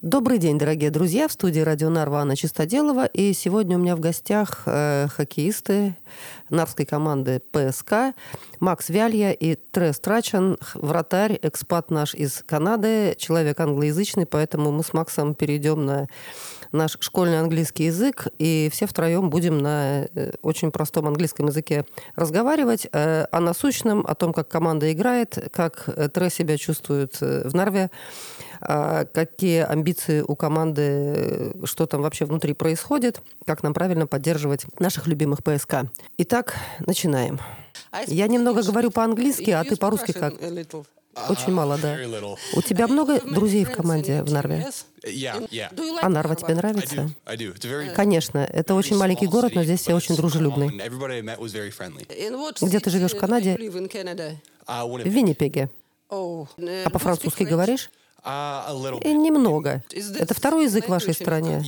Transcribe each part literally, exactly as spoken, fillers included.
Добрый день, дорогие друзья. В студии радио Нарва Анна Чистоделова. И сегодня у меня в гостях э, хоккеисты нарвской команды ПСК Макс Вялья и Тре Страчан, вратарь, экспат наш из Канады, человек англоязычный, поэтому мы с Максом перейдем на наш школьный английский язык, и все втроем будем на очень простом английском языке разговаривать э, о насущном, о том, как команда играет, как Тре себя чувствует в Нарве, э, какие амбиции у команды, что там вообще внутри происходит, как нам правильно поддерживать наших любимых ПСК. Итак, начинаем. Я немного говорю по-английски, а ты по-русски как? Очень мало, да. У тебя много друзей в команде в Нарве? А Нарва тебе нравится? Конечно. Это очень маленький город, но здесь все очень дружелюбные. Где ты живешь в Канаде? В Виннипеге. А по-французски говоришь? И немного. Это второй язык в вашей стране?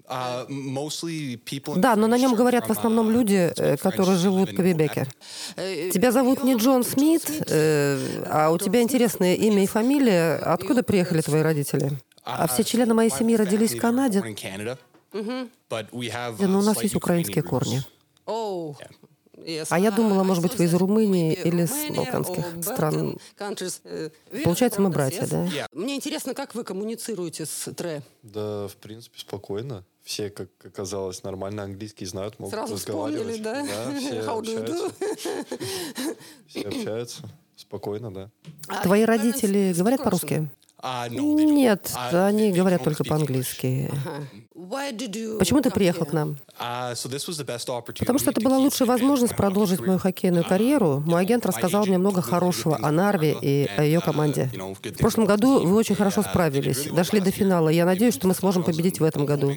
Да, но на нем говорят в основном люди, которые живут в Квебеке. Тебя зовут не Джон Смит, а у тебя интересное имя и фамилия. Откуда приехали твои родители? А все члены моей семьи родились в Канаде. Но у нас есть украинские корни. А я думала, может быть, вы из Румынии или с балканских стран. Получается, мы братья, да? Мне интересно, как вы коммуницируете с Тре? Да, в принципе, спокойно. Все, как оказалось, нормально английский знают, могут Сразу разговаривать. Сразу вспомнили, да? Да, все How do you do? общаются. Все общаются. Спокойно, да. Твои родители говорят по-русски? Нет, они говорят только по-английски. Почему ты приехал к нам? Потому что это была лучшая возможность продолжить мою хоккейную карьеру. Мой агент рассказал мне много хорошего о Нарве и о ее команде. В прошлом году вы очень хорошо справились, дошли до финала. Я надеюсь, что мы сможем победить в этом году.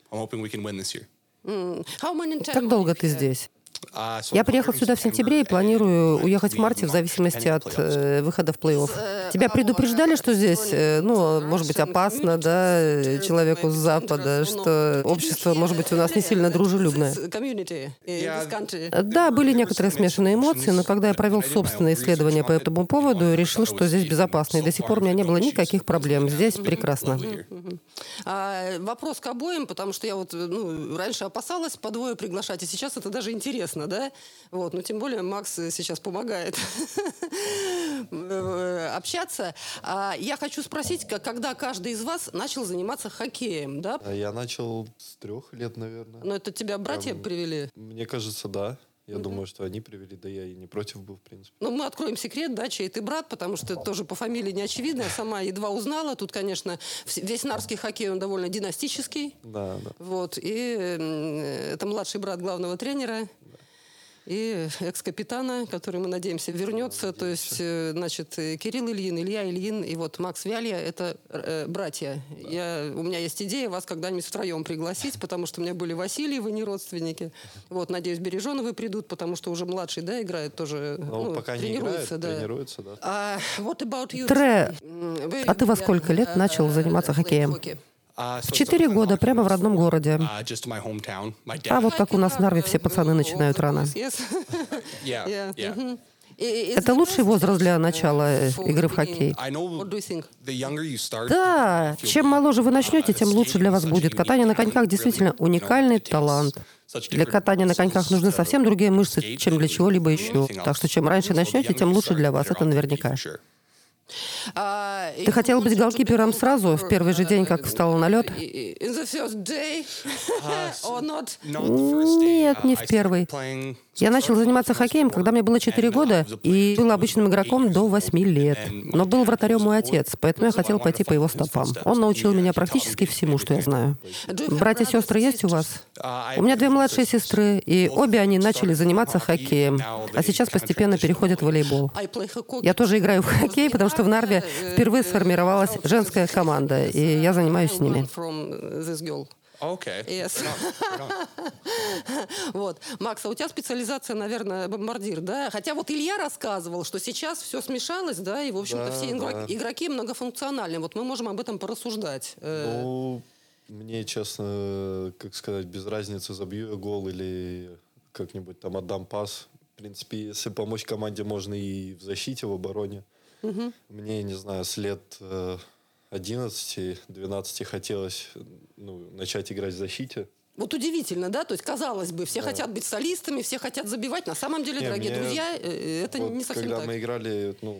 Как долго ты здесь? Я приехал сюда в сентябре и планирую уехать в марте в зависимости от э, выхода в плей-офф. Тебя предупреждали, что здесь, э, ну, может быть, опасно, да, человеку с Запада, что общество, может быть, у нас не сильно дружелюбное? Да, были некоторые смешанные эмоции, но когда я провел собственное исследование по этому поводу, решил, что здесь безопасно, и до сих пор у меня не было никаких проблем. Здесь прекрасно. А, вопрос к обоим, потому что я вот ну, раньше опасалась по двое приглашать, и сейчас это даже интересно, да? Вот, но тем более Макс сейчас помогает общаться. А, я хочу спросить, когда каждый из вас начал заниматься хоккеем, да? Я начал с трех лет, наверное. Но это тебя братья Прям, привели? Мне кажется, да. Я mm-hmm. думаю, что они привели, да я и не против был, в принципе. Ну, мы откроем секрет, да, чей ты брат, потому что это тоже по фамилии не очевидно. Я сама едва узнала. Тут, конечно, весь нарвский хоккей, он довольно династический. Да, да. Вот, и э, это младший брат главного тренера. Да. И экс-капитана, который, мы надеемся, вернется. Да, то есть, э, значит, Кирилл Ильин, Илья Ильин и вот Макс Вялья – это э, братья. Да. Я, у меня есть идея вас когда-нибудь втроем пригласить, потому что у меня были Васильевы, не родственники. Вот, надеюсь, Береженовы придут, потому что уже младший, да, играет тоже, ну, ну, пока тренируется. Не играет, да. тренируется, да. А, what about you? Тре, а ты во сколько лет начал заниматься хоккеем? В четыре года, прямо в родном городе. А вот как у нас в Нарве все пацаны начинают рано. Это лучший возраст для начала игры в хоккей? Да, чем моложе вы начнете, тем лучше для вас будет. Катание на коньках действительно уникальный талант. Для катания на коньках нужны совсем другие мышцы, чем для чего-либо еще. Так что чем раньше начнете, тем лучше для вас. Это наверняка. Ты хотел быть голкипером сразу, в первый же день, как встал на лед? Нет, не в первый. Я начал заниматься хоккеем, когда мне было четыре года, и был обычным игроком до восьми лет. Но был вратарем мой отец, поэтому я хотел пойти по его стопам. Он научил меня практически всему, что я знаю. Братья-сестры есть у вас? У меня две младшие сестры, и обе они начали заниматься хоккеем, а сейчас постепенно переходят в волейбол. Я тоже играю в хоккей, потому что в Нарве впервые сформировалась женская команда, и я занимаюсь с ними. Окей. Okay. Yes. Вот. Макс, а у тебя специализация, наверное, бомбардир, да? Хотя вот Илья рассказывал, что сейчас все смешалось, да, и, в общем-то, да, все игроки, да. игроки многофункциональны. Вот мы можем об этом порассуждать. Ну, мне, честно, как сказать, без разницы, забью я гол или как-нибудь там отдам пас. В принципе, если помочь команде, можно и в защите, в обороне. Угу. Мне, не знаю, с лет одиннадцати-двенадцати хотелось ну, начать играть в защите. Вот удивительно, да? То есть, казалось бы, все да. хотят быть солистами, все хотят забивать. На самом деле, не, дорогие мне... друзья, это вот не совсем когда так. Когда мы играли, ну,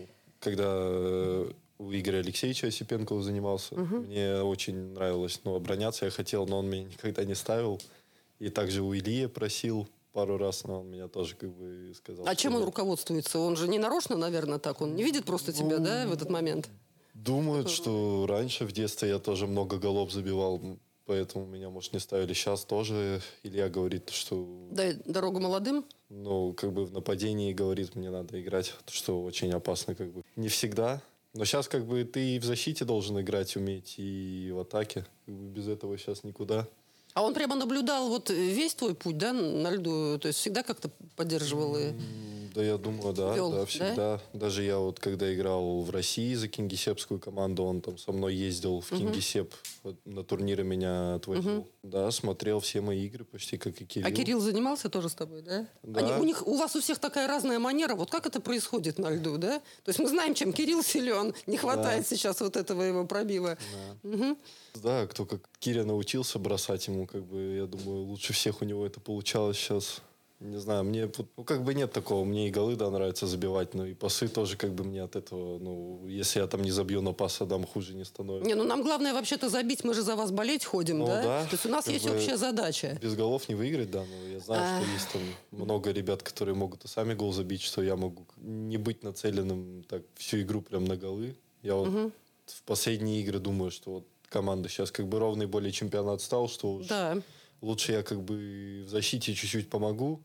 когда у Игоря Алексеевича Осипенкова занимался, угу. мне очень нравилось ну, обороняться. Я хотел, но он меня никогда не ставил. И также у Ильи просил пару раз, но он меня тоже как бы сказал. А чем он руководствуется? Он же не нарочно, наверное, так? Он не видит просто ну, тебя, да, в этот момент? Думают, что раньше в детстве я тоже много голов забивал. Поэтому меня, может, не ставили. Сейчас тоже Илья говорит, что... Дай дорогу молодым? Ну, как бы в нападении говорит, мне надо играть, что очень опасно, как бы. Не всегда. Но сейчас, как бы, ты и в защите должен играть, уметь, и в атаке. Как бы без этого сейчас никуда. А он прямо наблюдал вот весь твой путь, да, на льду? То есть всегда как-то поддерживал и... Да, я думаю, да, вел, да, всегда. Да? Даже я вот, когда играл в России за кингисеппскую команду, он там со мной ездил в Кингисепп, uh-huh. на турниры меня отвозил. Uh-huh. Да, смотрел все мои игры почти, как и Кирилл. А Кирилл занимался тоже с тобой, да? Да. Они, у них, у вас у всех такая разная манера. Вот как это происходит на льду, да? То есть мы знаем, чем Кирилл силен. Не хватает да. сейчас вот этого его пробива. Да. Угу. Да, кто как Киря научился бросать ему, как бы, я думаю, лучше всех у него это получалось сейчас. Не знаю, мне ну, как бы нет такого. Мне и голы, да, нравится забивать, но и пасы тоже как бы мне от этого, ну, если я там не забью на пас, отдам, хуже не становится. Не, ну нам главное вообще-то забить, мы же за вас болеть ходим, ну, да? да? То есть у нас есть общая задача. Без голов не выиграть, да, но я знаю, а... что есть там много ребят, которые могут и сами гол забить, что я могу не быть нацеленным так всю игру прям на голы. Я вот угу. в последние игры думаю, что вот команда сейчас как бы ровный более чемпионат стал, что уж да. лучше я как бы в защите чуть-чуть помогу.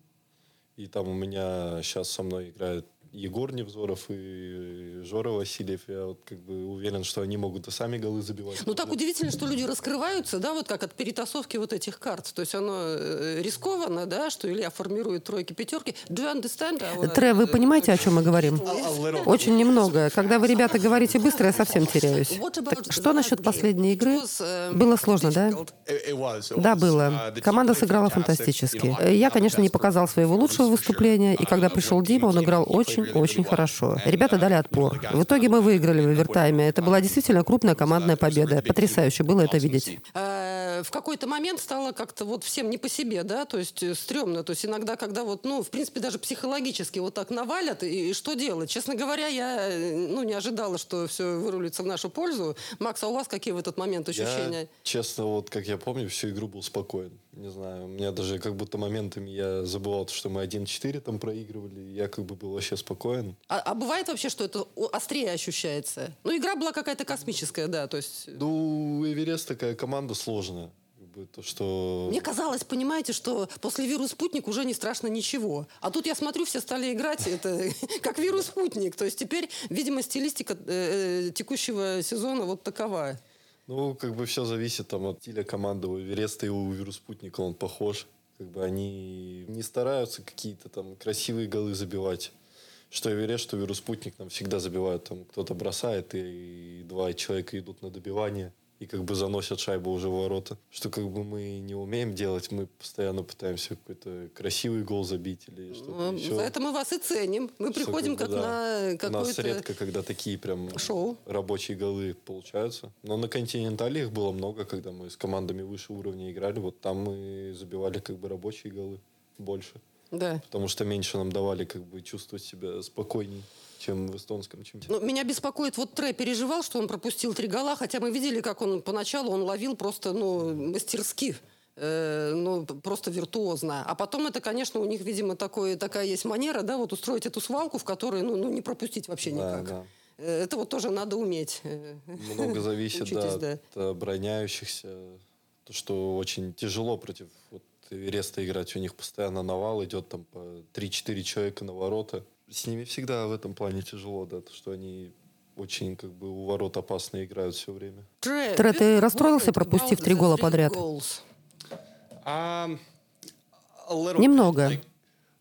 И там у меня сейчас со мной играют Егор Невзоров и Жора Васильев. Я вот как бы уверен, что они могут и сами голы забивать. Ну так удивительно, что люди раскрываются, да, вот как от перетасовки вот этих карт. То есть оно рискованно, да, что Илья формирует тройки, пятерки. Do you understand? Трэ, вы понимаете, о чем мы говорим? Очень немного. Когда вы, ребята, говорите быстро, я совсем теряюсь. Так что насчет последней игры? Было сложно, да? Да, было. Команда сыграла фантастически. Я, конечно, не показал своего лучшего выступления, и когда пришел Дима, он играл очень очень хорошо. Ребята дали отпор. В итоге мы выиграли в овертайме. Это была действительно крупная командная победа. Потрясающе было это видеть. В какой-то момент стало как-то вот всем не по себе, да, то есть стрёмно. То есть иногда, когда вот, ну, в принципе, даже психологически вот так навалят, и что делать? Честно говоря, я, ну, не ожидала, что все вырулится в нашу пользу. Макс, а у вас какие в этот момент ощущения? Я, честно, вот как я помню, всю игру был спокоен. Не знаю, у меня даже как будто моментами я забывал, что мы один-четыре там проигрывали, я как бы был вообще спокоен. А, а бывает вообще, что это острее ощущается? Ну, игра была какая-то космическая, да, то есть... Ну, Эверест такая команда сложная. То, что... Мне казалось, понимаете, что после «Вирус-спутник» уже не страшно ничего. А тут я смотрю, все стали играть, это как «Вирус-спутник». То есть теперь, видимо, стилистика э, текущего сезона вот такова. Ну, как бы все зависит там, от стиля команды. У Эвереста и у «Вирус-спутника» он похож. Как бы они не стараются какие-то там красивые голы забивать. Что Эверест, что «Вирус-спутник» нам всегда забивают. Там кто-то бросает, и, и два человека идут на добивание. И как бы заносят шайбу уже в ворота. Что как бы мы не умеем делать, мы постоянно пытаемся какой-то красивый гол забить или что-то ну, еще. За это мы вас и ценим. Мы что приходим как, бы, как да. на какой-то... У нас редко, когда такие прям шоу. Рабочие голы получаются. Но на «Континентале» их было много, когда мы с командами выше уровня играли. Вот там мы забивали как бы рабочие голы больше. Да. Потому что меньше нам давали как бы чувствовать себя спокойней, чем в эстонском чемпионате. Ну, меня беспокоит, вот Трэ переживал, что он пропустил три гола, хотя мы видели, как он поначалу он ловил просто, ну, мастерски, э, ну, просто виртуозно. А потом это, конечно, у них, видимо, такое, такая есть манера, да, вот устроить эту свалку, в которой, ну, ну не пропустить вообще никак. Да, да. Это вот тоже надо уметь. Много зависит, да, да, от обороняющихся. То, что очень тяжело против вот, Эвереста играть. У них постоянно навал идет, там по три-четыре человека на ворота. С ними всегда в этом плане тяжело, да, то, что они очень как бы у ворот опасно играют все время. Трэ, ты расстроился, пропустив три гола подряд? Немного.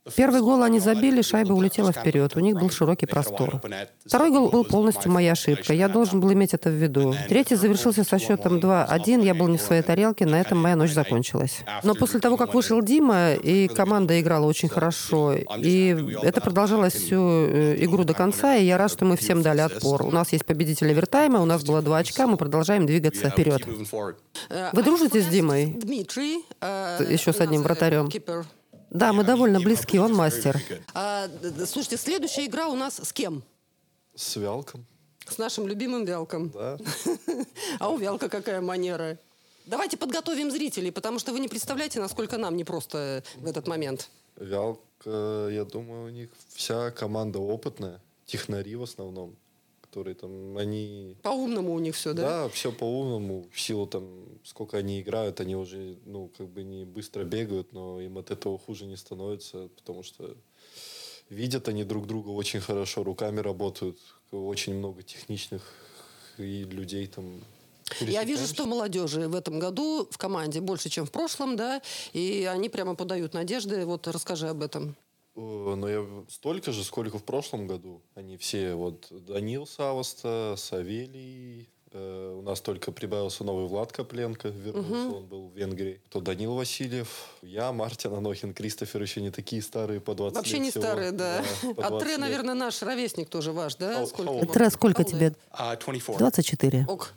Первый гол они забили, шайба улетела вперед. У них был широкий простор. Второй гол был полностью моя ошибка. Я должен был иметь это в виду. Третий завершился со счетом два один. Я был не в своей тарелке. На этом моя ночь закончилась. Но после того, как вышел Дима, и команда играла очень хорошо, и это продолжалось всю игру до конца, и я рад, что мы всем дали отпор. У нас есть победитель овертайма, у нас было два очка, мы продолжаем двигаться вперед. Вы дружите с Димой? Дмитрий. Еще с одним вратарем. Да, мы довольно близки, он мастер. А, слушайте, следующая игра у нас с кем? С Вялком. С нашим любимым Вялком. Да. А у Вялка какая манера? Давайте подготовим зрителей, потому что вы не представляете, насколько нам непросто в этот момент. Вялка, я думаю, у них вся команда опытная, технари в основном, которые там, они... По-умному у них все, да? Да, все по-умному. В силу там, сколько они играют, они уже, ну, как бы не быстро бегают, но им от этого хуже не становится, потому что видят они друг друга очень хорошо, руками работают, очень много техничных и людей там. Я вижу, что молодежи в этом году в команде больше, чем в прошлом, да, и они прямо подают надежды. Вот расскажи об этом. Но я столько же, сколько в прошлом году. Они все, вот Данил Савоста, Савелий. Э, у нас только прибавился новый Влад Копленко, вернулся, угу. Он был в Венгрии. То Данил Васильев, я, Мартин Анохин, Кристофер, еще не такие старые, по двадцать Вообще лет не всего. старые, да. да а Тре, наверное, наш ровесник тоже ваш, да? How, сколько? how Тре, сколько тебе? Uh, двадцать четыре. Ок.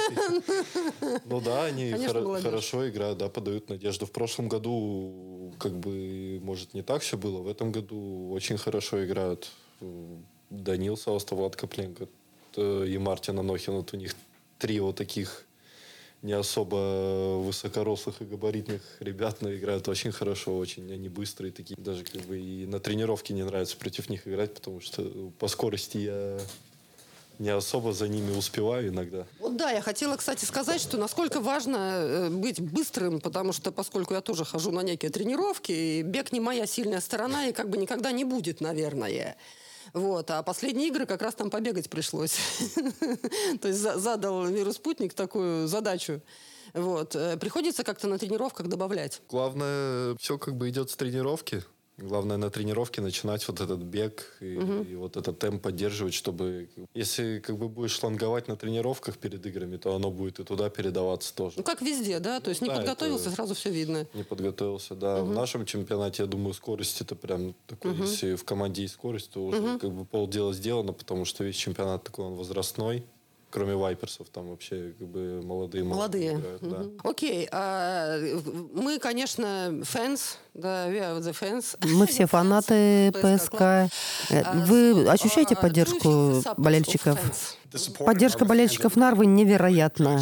Ну да, они Конечно, хор- хорошо играют, да, подают надежду. В прошлом году, как бы, может, не так все было. В этом году очень хорошо играют. Данил Сауста, Влад Копленко и Мартин Анохин. Вот у них три вот таких не особо высокорослых и габаритных ребят, но играют очень хорошо, очень. Они быстрые такие. Даже как бы и на тренировке не нравится против них играть, потому что по скорости я... не особо за ними успеваю иногда. Вот да, я хотела, кстати, сказать, что насколько важно быть быстрым, потому что, поскольку я тоже хожу на некие тренировки, и бег не моя сильная сторона, и как бы никогда не будет, наверное. Вот. А последние игры как раз там побегать пришлось. То есть задал вирус-спутник такую задачу. Вот. Приходится как-то на тренировках добавлять. Главное, все как бы идет с тренировки. Главное на тренировке начинать вот этот бег и, угу. и вот этот темп поддерживать, чтобы... Если как бы будешь шланговать на тренировках перед играми, то оно будет и туда передаваться тоже. Ну, как везде, да? То есть не да, подготовился, сразу все видно. Не подготовился, да. Угу. В нашем чемпионате, я думаю, скорость это прям такой... Угу. Если в команде есть скорость, то уже угу. как бы полдела сделано, потому что весь чемпионат такой, он возрастной. Кроме вайперсов, там вообще как бы молодые. Молодые. Играют, mm-hmm. да. Окей. А, мы, конечно, fans, да, we are the fans. Мы все фанаты ПСК. Вы ощущаете поддержку болельщиков? Поддержка болельщиков Нарвы невероятна.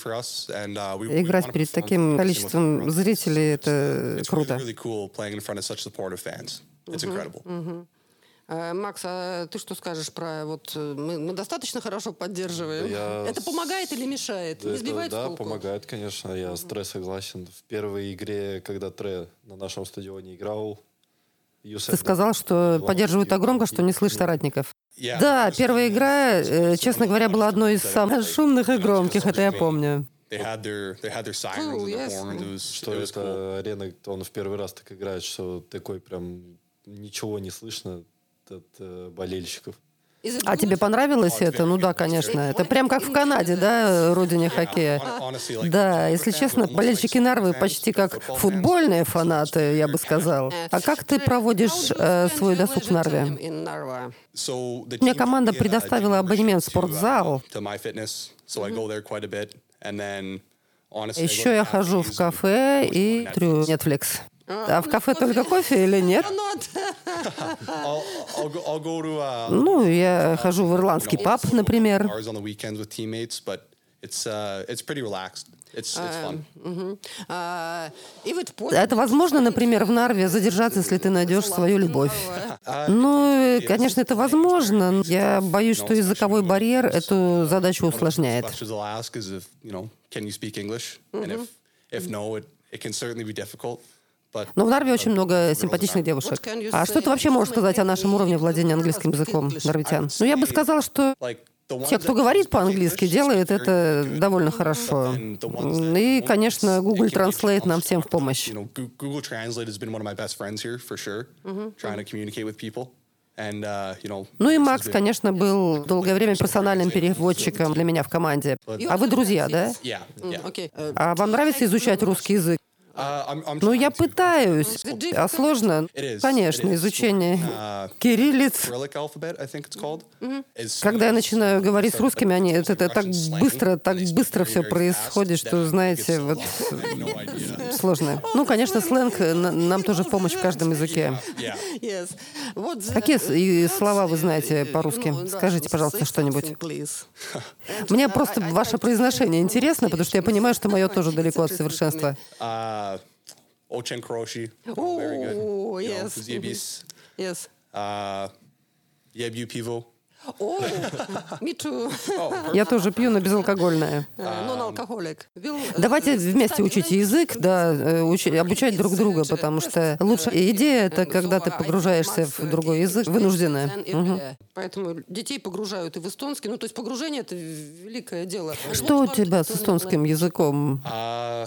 Играть перед таким количеством зрителей — это круто. Mm-hmm. Макс, а ты что скажешь про вот мы, мы достаточно хорошо поддерживаем? Я... Это помогает или мешает? Не сбивает да, с толку? Помогает, конечно. Я uh-huh. с Тре согласен. В первой игре, когда Тре на нашем стадионе играл, ты сказал, что поддерживают так громко, что не слышь соратников. Yeah, да, первая игра, э, честно говоря, была одной из самых шумных и громких, это я помню. Что это арена, он в первый раз так играет, что такой прям ничего не слышно от э, болельщиков. А тебе понравилось это? Ну да, конечно. Это прям как в Канаде, да, родине хоккея. Да, если честно, болельщики Нарвы почти как футбольные фанаты, я бы сказал. А как ты проводишь э, свой досуг в Нарве? Мне команда предоставила абонемент в спортзал. Еще я хожу в кафе и смотрю Netflix. А в кафе только кофе или нет? Ну, я хожу в ирландский паб, например. Это возможно, например, в Нарве задержаться, если ты найдешь свою любовь. Ну, конечно, это возможно. Я боюсь, что языковой барьер эту задачу усложняет. Но в Нарве очень много симпатичных девушек. А что ты вообще можешь сказать о нашем уровне владения английским языком, норвитян? Ну, я бы сказал, что Те, кто говорит по-английски, делает это довольно хорошо. И, конечно, Google Translate нам всем в помощь. Google Translate has been one of my best friends here, for sure, trying to communicate with people. And, uh, you know, ну и Макс, конечно, был долгое время персональным переводчиком для меня в команде. А вы друзья, да? Yeah, yeah. Okay. А вам нравится изучать русский язык? Uh, I'm, I'm Ну, я trying to. пытаюсь. А сложно? It is, Конечно, it is. изучение Uh, кириллиц. Cyrillic alphabet, I think it's called. is- Когда я начинаю говорить с русскими, они это, это так быстро, так быстро все происходит, что, знаете, вот No idea. сложно. Ну, конечно, сленг на- нам тоже в помощь в каждом языке. Yeah. Yes. Вот за- Какие с- и слова вы знаете э, по-русски? ну, Скажите, Russian, пожалуйста, say something, что-нибудь. please. Мне просто ваше произношение интересно, потому что я понимаю, что мое тоже далеко от совершенства. Uh, Очень хороший. Very good. Oh, You know, yes. Zebis. Yes. Uh, Я пью пиво. Oh, me too. Я тоже пью, но безалкогольное. Non-alcoholic. Will, э, Давайте вместе study учить language. язык, да, э, учи- обучать друг друга, потому что лучшая идея — это когда ты погружаешься в другой язык, вынужденно. Мгм. Поэтому детей погружают и в эстонский. Ну, то есть погружение — это великое дело. Что у тебя с эстонским языком? Uh,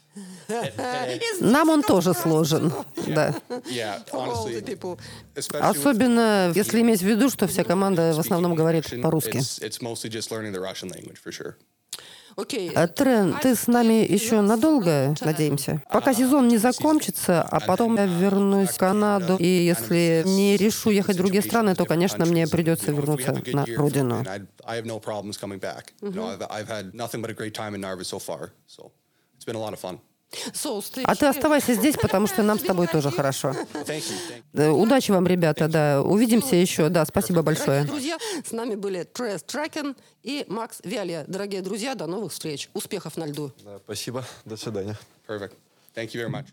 Нам он тоже сложен, да. yeah, For all the honestly, people. especially with Особенно, если иметь в виду, что вся команда в основном говорит Russian, по-русски. It's, it's mostly just learning the Russian language, for sure. Окей. А, Трен, ты с нами еще надолго, надеемся? Пока сезон не закончится, а потом я вернусь в Канаду. И если не решу ехать в другие страны, то, конечно, мне придется вернуться на родину. I have no problems coming back. You know, I've, I've had nothing but a great time in Narva so far. So it's been a lot of fun. So, stay А ты here. оставайся здесь, потому что нам с тобой тоже хорошо. Thank you. Thank you. Э, Удачи вам, ребята, да. Увидимся еще. Да, спасибо Дорогие большое. друзья, с нами были Трес Тракен и Макс Вялия. Дорогие друзья, до новых встреч. Успехов на льду. Да, спасибо. До свидания. Perfect. Thank you very much.